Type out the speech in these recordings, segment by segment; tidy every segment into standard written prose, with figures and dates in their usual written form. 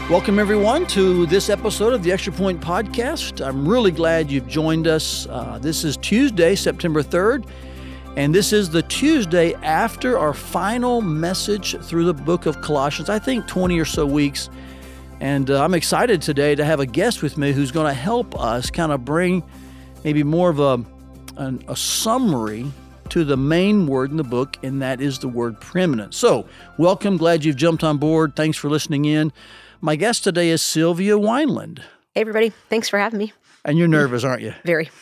Welcome, everyone, to this episode of the Extra Point Podcast. I'm really glad you've joined us. This is Tuesday, September 3rd, and this is the Tuesday after our final message through the book of Colossians, I think 20 or so weeks. And I'm excited today to have a guest with me who's going to help us kind of bring maybe more of a summary to the main word in the book, and that is the word preeminence. So, welcome. Glad you've jumped on board. Thanks for listening in. My guest today is Sylvia Wineland. Hey, everybody. Thanks for having me. And you're nervous, aren't you? Very.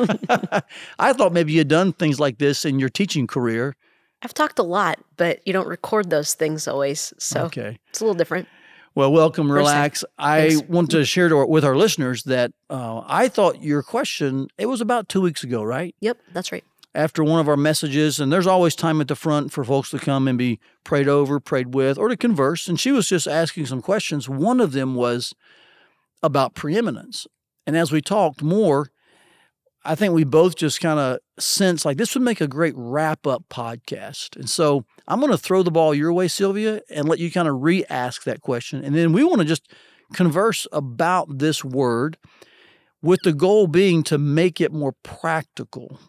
I thought maybe you'd done things like this in your teaching career. I've talked a lot, but you don't record those things always, so It's a little different. Well, welcome, relax. Thanks. I want to share with our listeners that I thought your question, it was about 2 weeks ago, right? Yep, that's right. After one of our messages, and there's always time at the front for folks to come and be prayed over, prayed with, or to converse. And she was just asking some questions. One of them was about preeminence. And as we talked more, I think we both just kind of sensed like this would make a great wrap-up podcast. And so I'm going to throw the ball your way, Sylvia, and let you kind of re-ask that question. And then we want to just converse about this word with the goal being to make it more practical.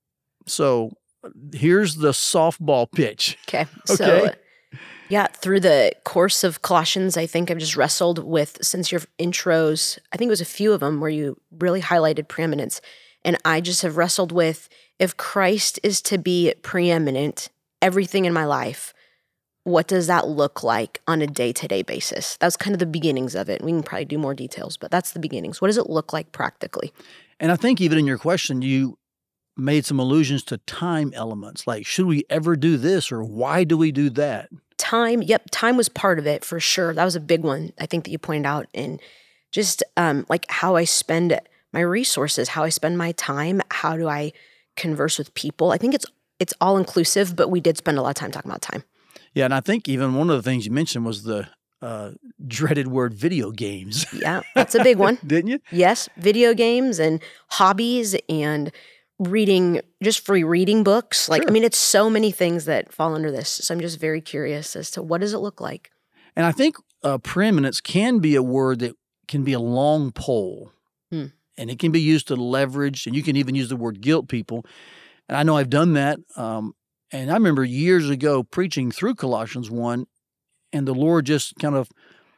So here's the softball pitch. Okay. So, through the course of Colossians, I think I've just wrestled with, since your intros, I think it was a few of them where you really highlighted preeminence. And I just have wrestled with, if Christ is to be preeminent, everything in my life, what does that look like on a day-to-day basis? That's kind of the beginnings of it. We can probably do more details, but that's the beginnings. What does it look like practically? And I think even in your question, you made some allusions to time elements, like should we ever do this or why do we do that? Time was part of it for sure. That was a big one, I think, that you pointed out. And just like how I spend my resources, how I spend my time, how do I converse with people? I think it's all inclusive, but we did spend a lot of time talking about time. Yeah, and I think even one of the things you mentioned was the dreaded word video games. Yeah, that's a big one. Didn't you? Yes, video games and hobbies and reading, just free reading books. Like, sure. I mean, it's so many things that fall under this. So I'm just very curious as to what does it look like? And I think preeminence can be a word that can be a long pole. And it can be used to leverage, and you can even use the word guilt people. And I know I've done that. And I remember years ago preaching through Colossians 1, and the Lord just kind of,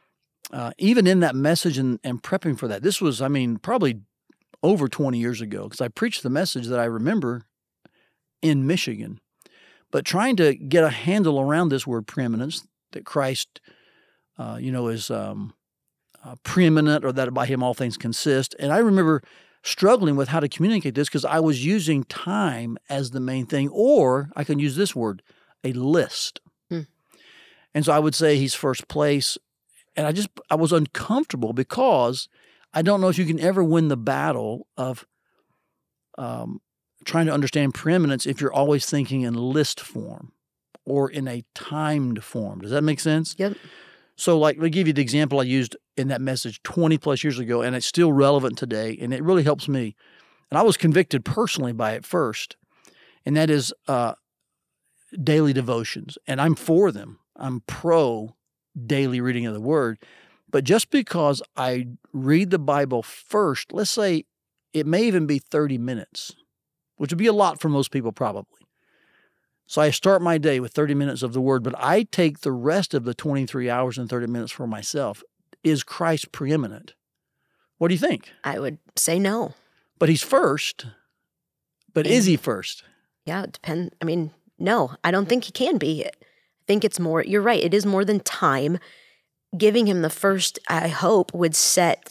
even in that message and prepping for that, this was, probably over 20 years ago, because I preached the message that I remember in Michigan. But trying to get a handle around this word preeminence, that Christ, is preeminent, or that by him all things consist. And I remember struggling with how to communicate this because I was using time as the main thing, or I can use this word, a list. And so I would say he's first place. And I was uncomfortable because I don't know if you can ever win the battle of trying to understand preeminence if you're always thinking in list form or in a timed form. Does that make sense? Yep. So let me give you the example I used in that message 20 plus years ago, and it's still relevant today, and it really helps me. And I was convicted personally by it first, and that is daily devotions. And I'm for them. I'm pro daily reading of the Word. But just because I read the Bible first, let's say it may even be 30 minutes, which would be a lot for most people probably. So I start my day with 30 minutes of the Word, but I take the rest of the 23 hours and 30 minutes for myself. Is Christ preeminent? What do you think? I would say no. But he's first. But is he first? Yeah, it depends. No, I don't think he can be. I think it's more, you're right, it is more than time. Giving him the first, I hope, would set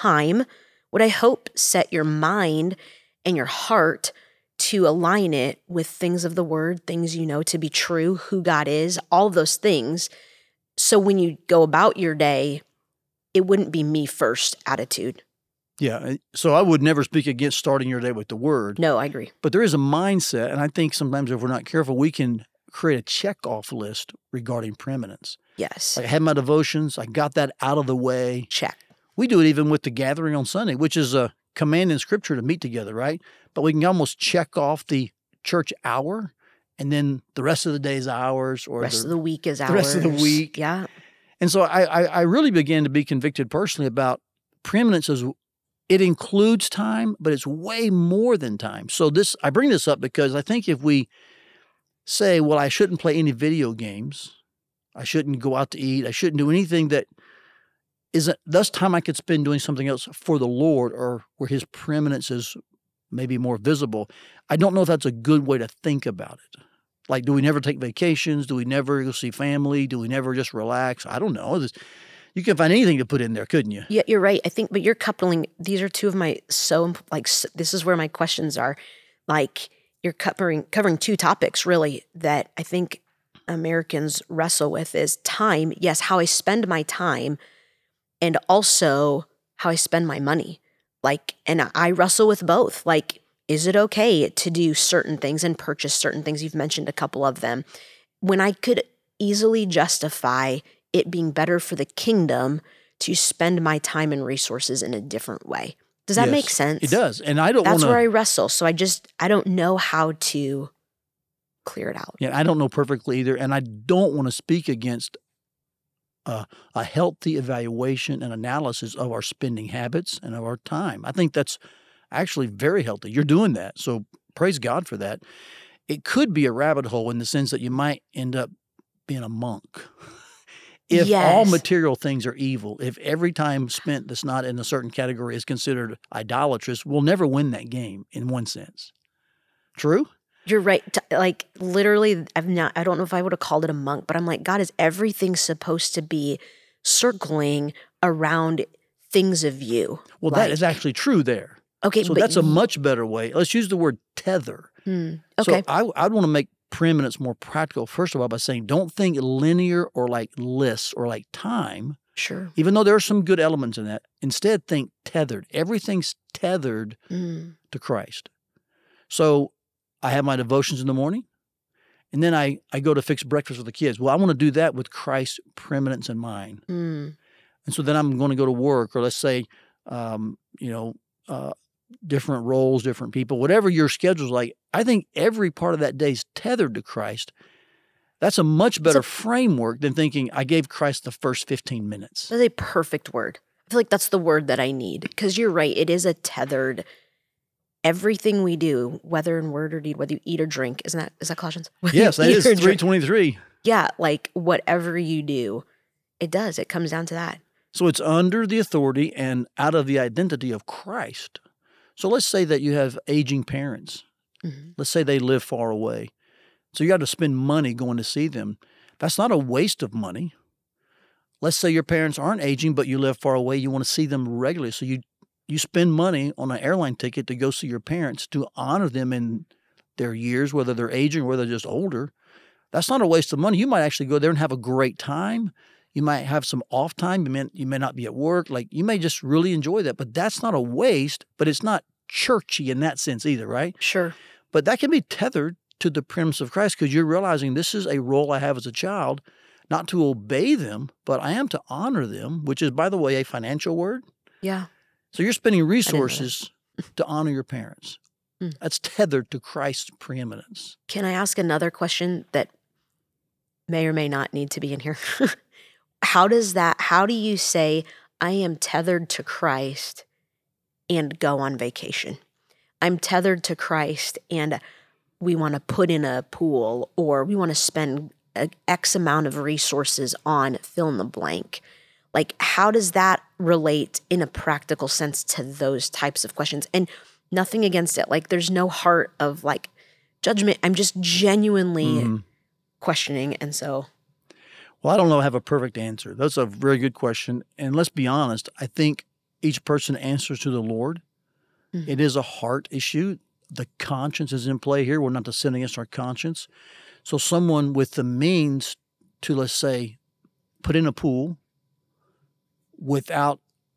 your mind and your heart to align it with things of the Word, things you know to be true, who God is, all those things. So when you go about your day, it wouldn't be me first attitude. Yeah, so I would never speak against starting your day with the Word. No, I agree. But there is a mindset, and I think sometimes if we're not careful, we can create a check-off list regarding preeminence. Yes. I had my devotions. I got that out of the way. Check. We do it even with the gathering on Sunday, which is a command in Scripture to meet together, right? But we can almost check off the church hour, and then the rest of the day is ours. Or the rest of the week is ours. The rest of the week. Yeah. And so I really began to be convicted personally about preeminence as it includes time, but it's way more than time. So I bring this up because I think if we say, well, I shouldn't play any video games, I shouldn't go out to eat, I shouldn't do anything that isn't thus time I could spend doing something else for the Lord or where his preeminence is maybe more visible. I don't know if that's a good way to think about it. Like, do we never take vacations? Do we never go see family? Do we never just relax? I don't know. You can find anything to put in there, couldn't you? Yeah, you're right. I think, but you're coupling, these are two of my, this is where my questions are. Like, you're covering two topics, really, that I think Americans wrestle with is time. Yes, how I spend my time, and also how I spend my money. Like, and I wrestle with both. Like, is it okay to do certain things and purchase certain things? You've mentioned a couple of them. When I could easily justify it being better for the kingdom to spend my time and resources in a different way. Does that make sense? It does. And I don't want to... That's where I wrestle. So I don't know how to clear it out. Yeah, I don't know perfectly either. And I don't want to speak against a healthy evaluation and analysis of our spending habits and of our time. I think that's actually very healthy. You're doing that. So praise God for that. It could be a rabbit hole in the sense that you might end up being a monk. If all material things are evil, if every time spent that's not in a certain category is considered idolatrous, we'll never win that game in one sense. True? You're right. Like, literally, I don't know if I would have called it a monk, but I'm like, God, is everything supposed to be circling around things of you? Well, that is actually true there. Okay. So that's a much better way. Let's use the word tether. Okay. So I'd want to make preeminence more practical, first of all, by saying don't think linear or like lists or like time. Sure. Even though there are some good elements in that. Instead, think tethered. Everything's tethered to Christ. So I have my devotions in the morning, and then I go to fix breakfast with the kids. Well, I want to do that with Christ's preeminence in mind. And so then I'm going to go to work, or let's say, different roles, different people, whatever your schedule's like. I think every part of that day is tethered to Christ. That's a much better framework than thinking I gave Christ the first 15 minutes. That's a perfect word. I feel like that's the word that I need, because you're right. It is a tethered. Everything we do, whether in word or deed, whether you eat or drink, is that Colossians? Yes, that is 3:23. Yeah, like whatever you do, it does. It comes down to that. So it's under the authority and out of the identity of Christ. So let's say that you have aging parents. Let's say they live far away. So you got to spend money going to see them. That's not a waste of money. Let's say your parents aren't aging, but you live far away. You want to see them regularly. So you spend money on an airline ticket to go see your parents to honor them in their years, whether they're aging or whether they're just older. That's not a waste of money. You might actually go there and have a great time. You might have some off time. You may not be at work. Like, you may just really enjoy that. But that's not a waste, but it's not churchy in that sense either, right? Sure. But that can be tethered to the premise of Christ, because you're realizing this is a role I have as a child, not to obey them, but I am to honor them, which is, by the way, a financial word. Yeah. So you're spending resources to honor your parents. That's tethered to Christ's preeminence. Can I ask another question that may or may not need to be in here? How do you say, I am tethered to Christ and go on vacation? I'm tethered to Christ and we want to put in a pool, or we want to spend X amount of resources on fill in the blank. Like, how does that relate in a practical sense to those types of questions? And nothing against it. Like, there's no heart of like judgment. I'm just genuinely questioning. And so. Well, I don't know I have a perfect answer. That's a very good question. And let's be honest, I think each person answers to the Lord. It is a heart issue. The conscience is in play here. We're not to sin against our conscience. So someone with the means to, let's say, put in a pool without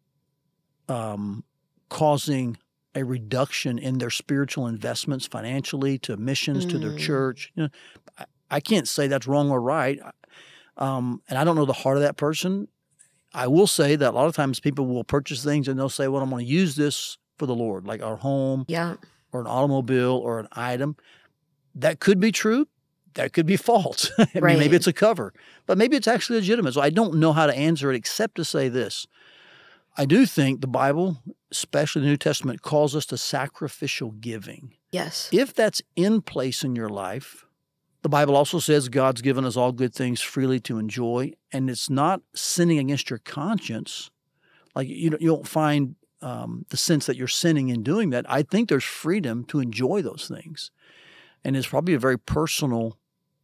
causing a reduction in their spiritual investments financially to missions, to their church. I can't say that's wrong or right. And I don't know the heart of that person. I will say that a lot of times people will purchase things and they'll say, well, I'm going to use this for the Lord, like our home or an automobile or an item. That could be true, that could be false. I mean, Right. maybe it's a cover, but maybe it's actually legitimate. So I don't know how to answer it except to say this. I do think the Bible, especially the New Testament, calls us to sacrificial giving. Yes. If that's in place in your life, the Bible also says God's given us all good things freely to enjoy, and it's not sinning against your conscience. Like you don't find the sense that you're sinning in doing that. I think there's freedom to enjoy those things, and it's probably a very personal.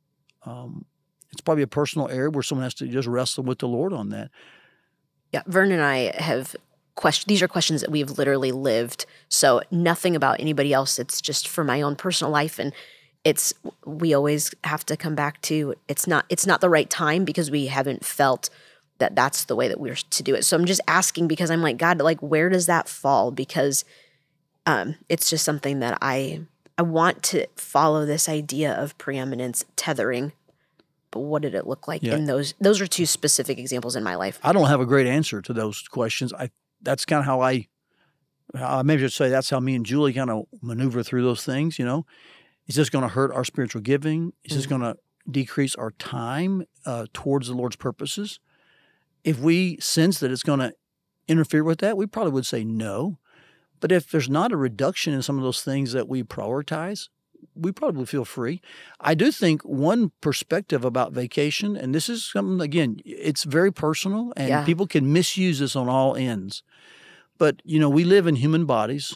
It's probably a personal area where someone has to just wrestle with the Lord on that. Yeah, Vern and I have these are questions that we've literally lived. So nothing about anybody else. It's just for my own personal life, and we always have to come back to it's not the right time because we haven't felt that that's the way that we're to do it. So I'm just asking because I'm like, God, like where does that fall? Because it's just something that I want to follow this idea of preeminence, tethering. But what did it look like in those? Those are two specific examples in my life. I don't have a great answer to those questions. That's kind of how I maybe should say that's how me and Julie kind of maneuver through those things. Is this going to hurt our spiritual giving? Is this going to decrease our time towards the Lord's purposes? If we sense that it's going to interfere with that, we probably would say no. But if there's not a reduction in some of those things that we prioritize, we probably feel free. I do think one perspective about vacation, and this is something, again, it's very personal, and people can misuse this on all ends. But, we live in human bodies.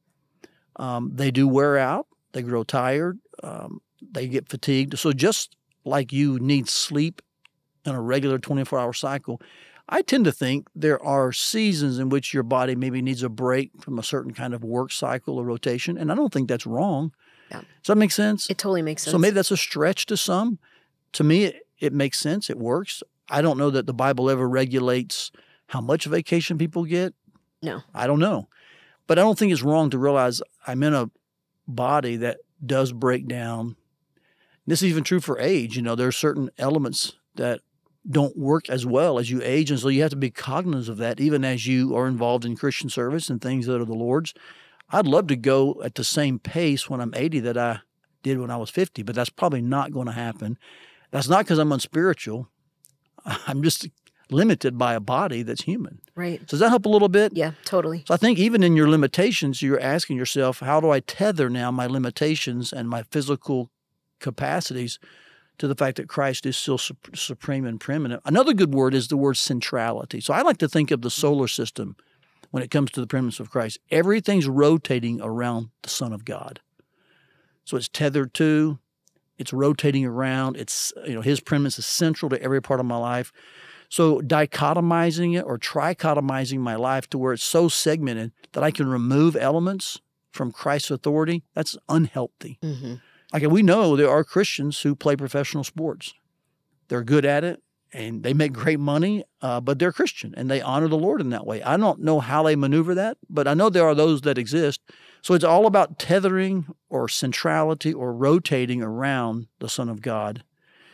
They do wear out. They grow tired. They get fatigued. So just like you need sleep in a regular 24-hour cycle, I tend to think there are seasons in which your body maybe needs a break from a certain kind of work cycle or rotation, and I don't think that's wrong. Yeah. Does that make sense? It totally makes sense. So maybe that's a stretch to some. To me, it makes sense. It works. I don't know that the Bible ever regulates how much vacation people get. No. I don't know. But I don't think it's wrong to realize I'm in a body that does break down. This is even true for age. There are certain elements that don't work as well as you age, and so you have to be cognizant of that even as you are involved in Christian service and things that are the Lord's. I'd love to go at the same pace when I'm 80 that I did when I was 50, but that's probably not going to happen. That's not because I'm unspiritual. I'm just limited by a body that's human. Right. So does that help a little bit? Yeah, totally. So I think even in your limitations, you're asking yourself, how do I tether now my limitations and my physical capacities to the fact that Christ is still supreme and preeminent? Another good word is the word centrality. So I like to think of the solar system when it comes to the preeminence of Christ. Everything's rotating around the Son of God. So it's tethered to, it's rotating around, it's, his preeminence is central to every part of my life. So dichotomizing it or trichotomizing my life to where it's so segmented that I can remove elements from Christ's authority, that's unhealthy. Mm-hmm. Like we know there are Christians who play professional sports. They're good at it, and they make great money, but they're Christian, and they honor the Lord in that way. I don't know how they maneuver that, but I know there are those that exist. So it's all about tethering or centrality or rotating around the Son of God,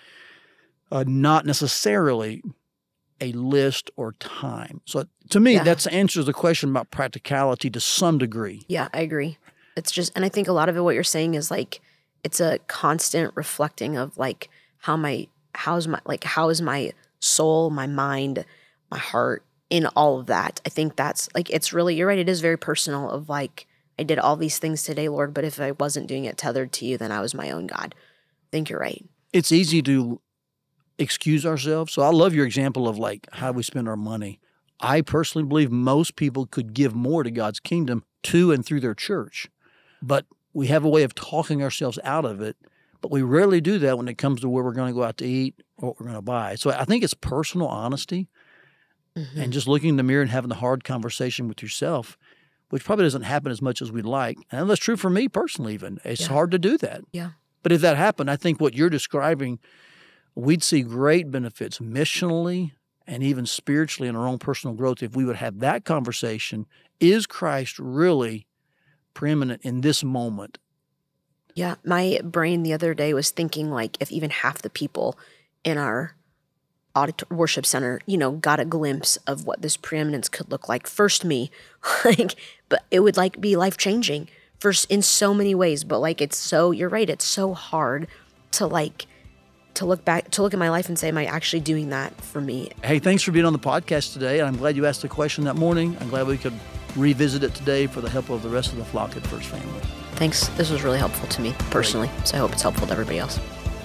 not necessarily a list or time. So to me, that answers the question about practicality to some degree. Yeah, I agree. It's just, and I think a lot of it, what you're saying is like, it's a constant reflecting of like how is my soul, my mind, my heart in all of that. I think that's like, it's really, you're right. It is very personal of like, I did all these things today, Lord, but if I wasn't doing it tethered to you, then I was my own God. I think you're right. It's easy to excuse ourselves. So I love your example of like how we spend our money. I personally believe most people could give more to God's kingdom to and through their church, but we have a way of talking ourselves out of it, but we rarely do that when it comes to where we're going to go out to eat or what we're going to buy. So I think it's personal honesty and just looking in the mirror and having the hard conversation with yourself, which probably doesn't happen as much as we'd like. And that's true for me personally even. It's hard to do that. Yeah. But if that happened, I think what you're describing, we'd see great benefits missionally and even spiritually in our own personal growth if we would have that conversation. Is Christ really preeminent in this moment? Yeah, my brain the other day was thinking like if even half the people in our worship center, got a glimpse of what this preeminence could look like. First me, but it would like be life-changing first in so many ways. But like you're right, it's so hard to look at my life and say, am I actually doing that for me? Hey, thanks for being on the podcast today. I'm glad you asked the question that morning. I'm glad we could revisit it today for the help of the rest of the flock at First Family. Thanks. This was really helpful to me personally. Great. So I hope it's helpful to everybody else.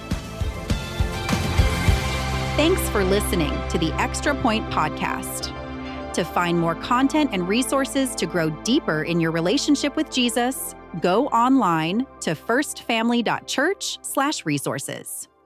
Thanks for listening to the Extra Point Podcast. To find more content and resources to grow deeper in your relationship with Jesus, go online to firstfamily.church/resources.